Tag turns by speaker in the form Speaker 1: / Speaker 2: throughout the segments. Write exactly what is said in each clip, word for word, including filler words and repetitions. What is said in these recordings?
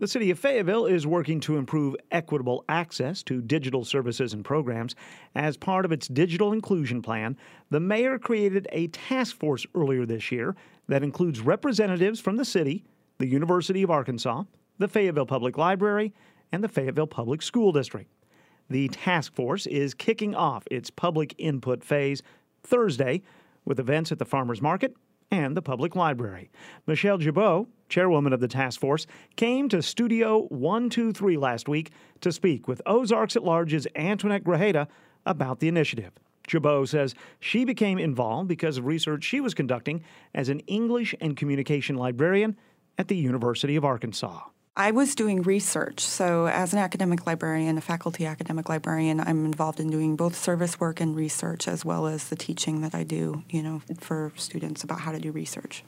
Speaker 1: The city of Fayetteville is working to improve equitable access to digital services and programs. As part of its digital inclusion plan, the mayor created a task force earlier this year that includes representatives from the city, the University of Arkansas, the Fayetteville Public Library, and the Fayetteville Public School District. The task force is kicking off its public input phase Thursday with events at the Farmers Market and the Public Library. Michelle Jabot, chairwoman of the task force, came to Studio one two three last week to speak with Ozarks at Large's Antoinette Grajeda about the initiative. Jabot says she became involved because of research she was conducting as an English and communication librarian at the University of Arkansas.
Speaker 2: I was doing research. So as an academic librarian, a faculty academic librarian, I'm involved in doing both service work and research as well as the teaching that I do, you know, for students about how to do research.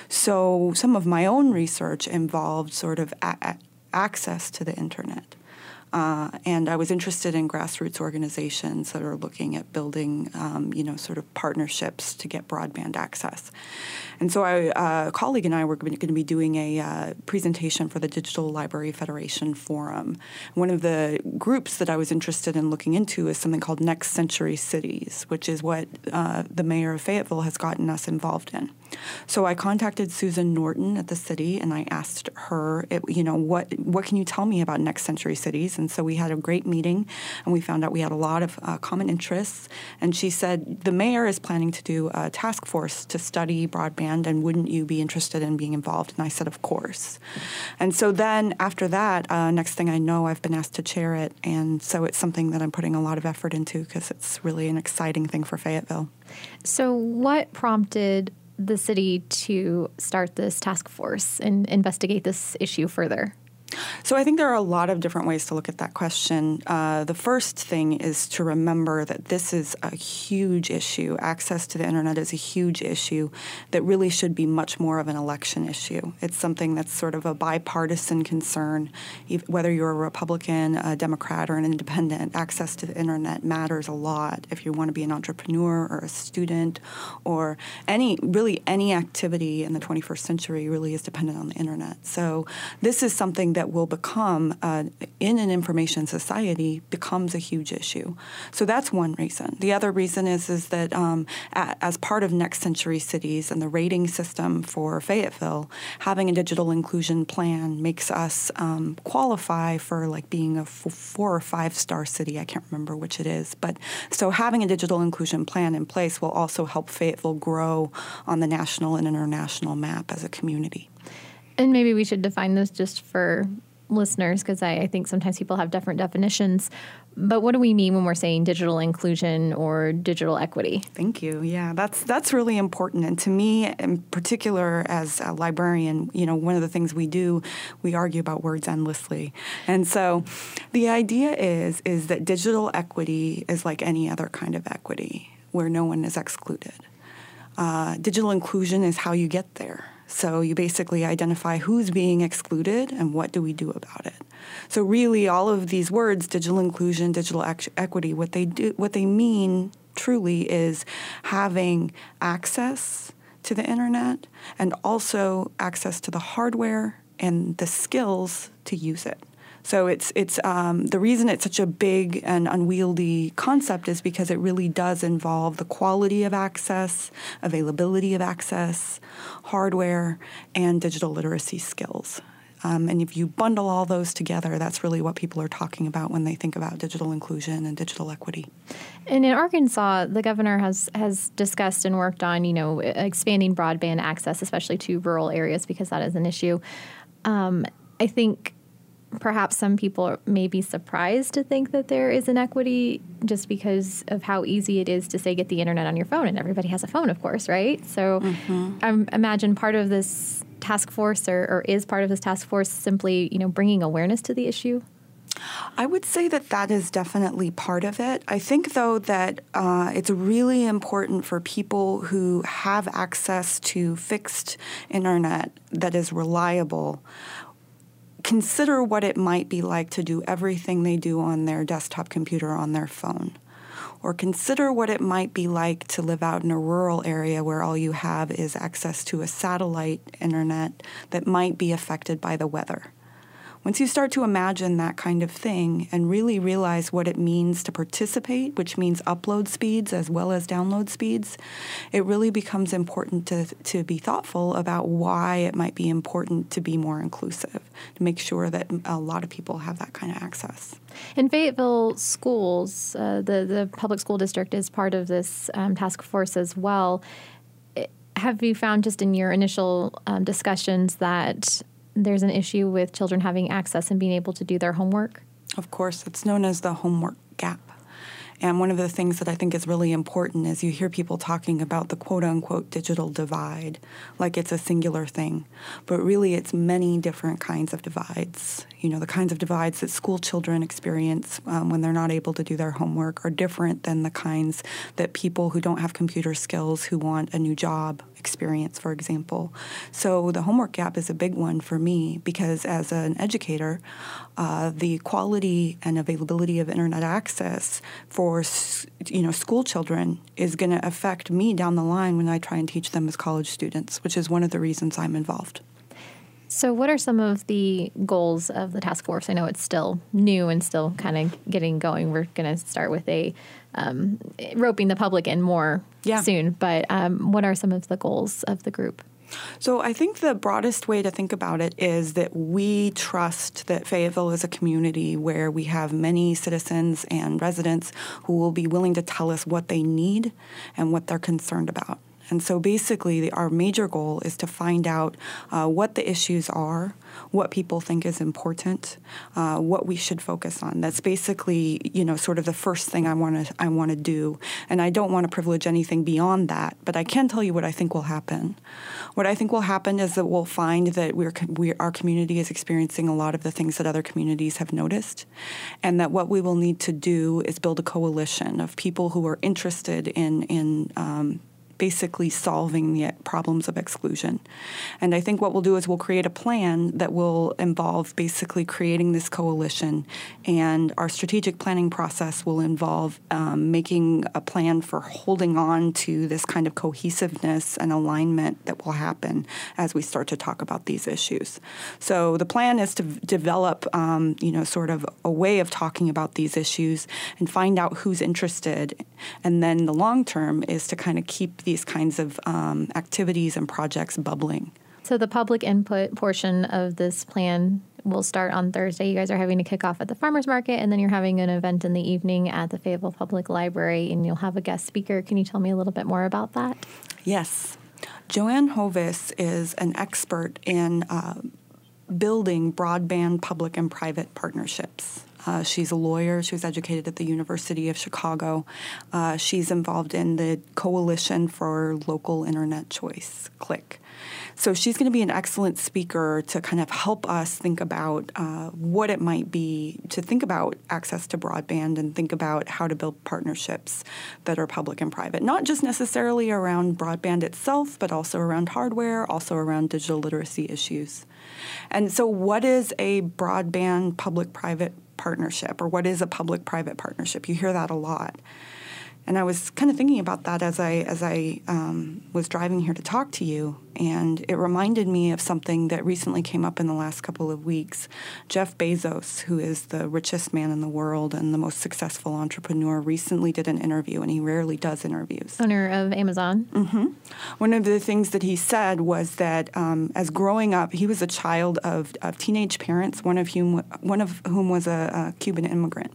Speaker 2: So some of my own research involved sort of a- a- access to the internet. Uh, and I was interested in grassroots organizations that are looking at building, um, you know, sort of partnerships to get broadband access. And so I, uh, a colleague and I were going to be doing a uh, presentation for the Digital Library Federation Forum. One of the groups that I was interested in looking into is something called Next Century Cities, which is what uh, the mayor of Fayetteville has gotten us involved in. So I contacted Susan Norton at the city, and I asked her, it, you know, what what can you tell me about Next Century Cities? And so we had a great meeting, and we found out we had a lot of uh, common interests. And she said, the mayor is planning to do a task force to study broadband, and wouldn't you be interested in being involved? And I said, of course. And so then after that, uh, next thing I know, I've been asked to chair it. And so it's something that I'm putting a lot of effort into because it's really an exciting thing for Fayetteville.
Speaker 3: So what prompted the city to start this task force and investigate this issue further?
Speaker 2: So I think there are a lot of different ways to look at that question. Uh, the first thing is to remember that this is a huge issue. Access to the internet is a huge issue that really should be much more of an election issue. It's something that's sort of a bipartisan concern. Whether you're a Republican, a Democrat, or an independent, access to the internet matters a lot. If you want to be an entrepreneur or a student or any, really any activity in the twenty-first century really is dependent on the internet. So this is something that that will become, uh, in an information society, becomes a huge issue. So that's one reason. The other reason is is that um, a, as part of Next Century Cities and the rating system for Fayetteville, having a digital inclusion plan makes us um, qualify for like being a f- four or five star city. I can't remember which it is. But so having a digital inclusion plan in place will also help Fayetteville grow on the national and international map as a community.
Speaker 3: And maybe we should define this just for listeners, because I, I think sometimes people have different definitions. But what do we mean when we're saying digital inclusion or digital equity?
Speaker 2: Thank you. Yeah, that's that's really important. And to me, in particular, as a librarian, you know, one of the things we do, we argue about words endlessly. And so the idea is, is that digital equity is like any other kind of equity where no one is excluded. Uh, digital inclusion is how you get there. So you basically identify who's being excluded and what do we do about it. So really, all of these words, digital inclusion, digital equ- equity, what they do, what they mean truly is having access to the internet and also access to the hardware and the skills to use it. So it's it's um, the reason it's such a big and unwieldy concept is because it really does involve the quality of access, availability of access, hardware, and digital literacy skills. Um, and if you bundle all those together, that's really what people are talking about when they think about digital inclusion and digital equity.
Speaker 3: And in Arkansas, the governor has, has discussed and worked on, you know, expanding broadband access, especially to rural areas, because that is an issue. Um, I think perhaps some people may be surprised to think that there is inequity just because of how easy it is to say get the internet on your phone, and everybody has a phone, of course, right? So mm-hmm. I imagine part of this task force or, or is part of this task force simply, you know, bringing awareness to the issue?
Speaker 2: I would say that that is definitely part of it. I think, though, that uh, it's really important for people who have access to fixed internet that is reliable consider what it might be like to do everything they do on their desktop computer on their phone. Or consider what it might be like to live out in a rural area where all you have is access to a satellite internet that might be affected by the weather. Once you start to imagine that kind of thing and really realize what it means to participate, which means upload speeds as well as download speeds, it really becomes important to, to be thoughtful about why it might be important to be more inclusive, to make sure that a lot of people have that kind of access.
Speaker 3: In Fayetteville schools, uh, the, the public school district is part of this um, task force as well. Have you found just in your initial um, discussions that there's an issue with children having access and being able to do their homework?
Speaker 2: Of course, it's known as the homework gap. And one of the things that I think is really important is you hear people talking about the quote-unquote digital divide, like it's a singular thing. But really, it's many different kinds of divides. You know, the kinds of divides that school children experience um, when they're not able to do their homework are different than the kinds that people who don't have computer skills who want a new job experience, for example. So the homework gap is a big one for me because as an educator, uh, the quality and availability of internet access for you know school children is going to affect me down the line when I try and teach them as college students, which is one of the reasons I'm involved.
Speaker 3: So what are some of the goals of the task force? I know it's still new and still kind of getting going. We're going to start with a um, roping the public in more yeah. soon. But um, what are some of the goals of the group?
Speaker 2: So I think the broadest way to think about it is that we trust that Fayetteville is a community where we have many citizens and residents who will be willing to tell us what they need and what they're concerned about. And so basically, the, our major goal is to find out uh, what the issues are, what people think is important, uh, what we should focus on. That's basically, you know, sort of the first thing I want to I want to do. And I don't want to privilege anything beyond that, but I can tell you what I think will happen. What I think will happen is that we'll find that we're, we, our community is experiencing a lot of the things that other communities have noticed, and that what we will need to do is build a coalition of people who are interested in in um, basically solving the problems of exclusion. And I think what we'll do is we'll create a plan that will involve basically creating this coalition, and our strategic planning process will involve um, making a plan for holding on to this kind of cohesiveness and alignment that will happen as we start to talk about these issues. So the plan is to develop, um, you know, sort of a way of talking about these issues and find out who's interested. And then the long term is to kind of keep these kinds of um, activities and projects bubbling.
Speaker 3: So the public input portion of this plan will start on Thursday. You guys are having a kickoff at the farmers market, and then you're having an event in the evening at the Fayetteville Public Library, and you'll have a guest speaker. Can you tell me a little bit more about that?
Speaker 2: Yes. Joanne Hovis is an expert in uh, building broadband public and private partnerships. Uh, she's a lawyer. She was educated at the University of Chicago. Uh, she's involved in the Coalition for Local Internet Choice, CLIC. So she's going to be an excellent speaker to kind of help us think about uh, what it might be to think about access to broadband and think about how to build partnerships that are public and private, not just necessarily around broadband itself, but also around hardware, also around digital literacy issues. And so what is a broadband public-private partnership, or what is a public-private partnership? You hear that a lot. And I was kind of thinking about that as I as I um, was driving here to talk to you, and it reminded me of something that recently came up in the last couple of weeks. Jeff Bezos, who is the richest man in the world and the most successful entrepreneur, recently did an interview, and he rarely does interviews.
Speaker 3: Owner of Amazon.
Speaker 2: Mm-hmm. One of the things that he said was that um, as growing up, he was a child of, of teenage parents, one of whom one of whom was a, a Cuban immigrant.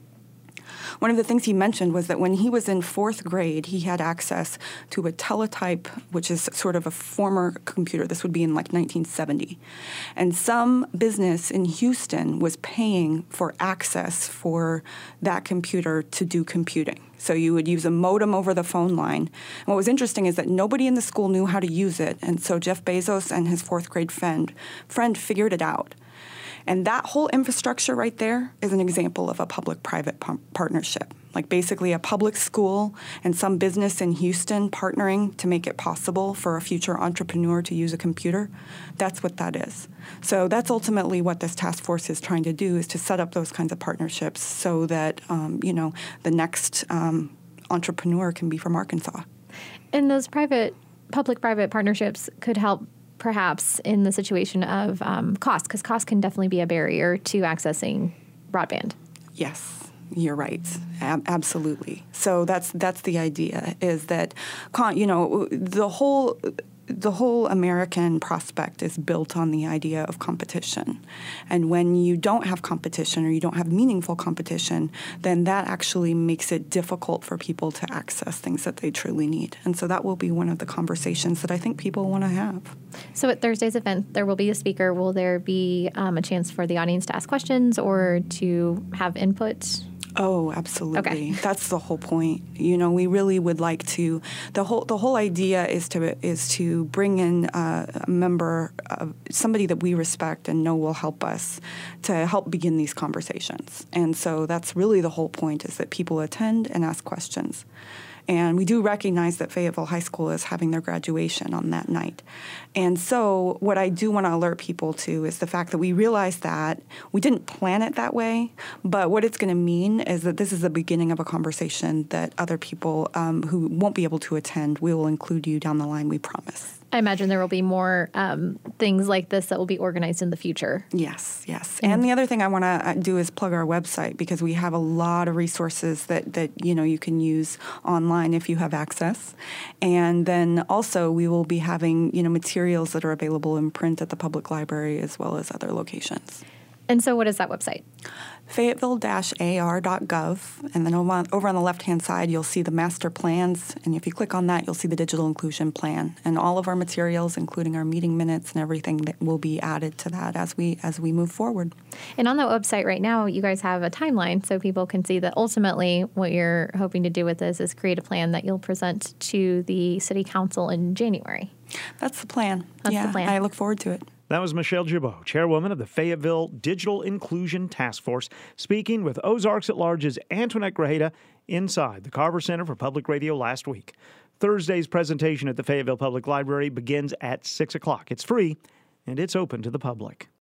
Speaker 2: One of the things he mentioned was that when he was in fourth grade, he had access to a teletype, which is sort of a former computer. This would be in like nineteen seventy. And some business in Houston was paying for access for that computer to do computing. So you would use a modem over the phone line. And what was interesting is that nobody in the school knew how to use it. And so Jeff Bezos and his fourth grade friend, friend figured it out. And that whole infrastructure right there is an example of a public-private p- partnership, like basically a public school and some business in Houston partnering to make it possible for a future entrepreneur to use a computer. That's what that is. So that's ultimately what this task force is trying to do, is to set up those kinds of partnerships so that, um, you know, the next um, entrepreneur can be from Arkansas.
Speaker 3: And those private, public-private partnerships could help perhaps in the situation of um, cost, because cost can definitely be a barrier to accessing broadband.
Speaker 2: Yes, you're right. Ab- absolutely. So that's that's the idea, is that, con- you know, the whole the whole American prospect is built on the idea of competition. And when you don't have competition, or you don't have meaningful competition, then that actually makes it difficult for people to access things that they truly need. And so that will be one of the conversations that I think people want to have.
Speaker 3: So at Thursday's event, there will be a speaker. Will there be um, a chance for the audience to ask questions or to have input?
Speaker 2: Oh, absolutely.
Speaker 3: Okay.
Speaker 2: That's the whole point. You know, we really would like to. The whole the whole idea is to is to bring in uh, a member, uh, somebody that we respect and know will help us to help begin these conversations. And so that's really the whole point, is that people attend and ask questions. And we do recognize that Fayetteville High School is having their graduation on that night. And so what I do want to alert people to is the fact that we realize that we didn't plan it that way, but what it's going to mean is that this is the beginning of a conversation that other people um, who won't be able to attend, we will include you down the line, we promise.
Speaker 3: I imagine there will be more um, things like this that will be organized in the future.
Speaker 2: Yes, yes. And, and the other thing I want to do is plug our website, because we have a lot of resources that, that you know you can use online if you have access. And then also we will be having you know materials that are available in print at the public library as well as other locations.
Speaker 3: And so what is that website?
Speaker 2: Fayetteville dash A R dot gov, and then over on, over on the left-hand side, you'll see the master plans, and if you click on that, you'll see the digital inclusion plan, and all of our materials, including our meeting minutes and everything, that will be added to that as we as we move forward.
Speaker 3: And on the website right now, you guys have a timeline, so people can see that ultimately what you're hoping to do with this is create a plan that you'll present to the City Council in January.
Speaker 2: That's the plan.
Speaker 3: That's
Speaker 2: yeah,
Speaker 3: the plan.
Speaker 2: I look forward to it.
Speaker 1: That was Michelle Gibault, chairwoman of the Fayetteville Digital Inclusion Task Force, speaking with Ozarks at Large's Antoinette Grajeda inside the Carver Center for Public Radio last week. Thursday's presentation at the Fayetteville Public Library begins at six o'clock. It's free, and it's open to the public.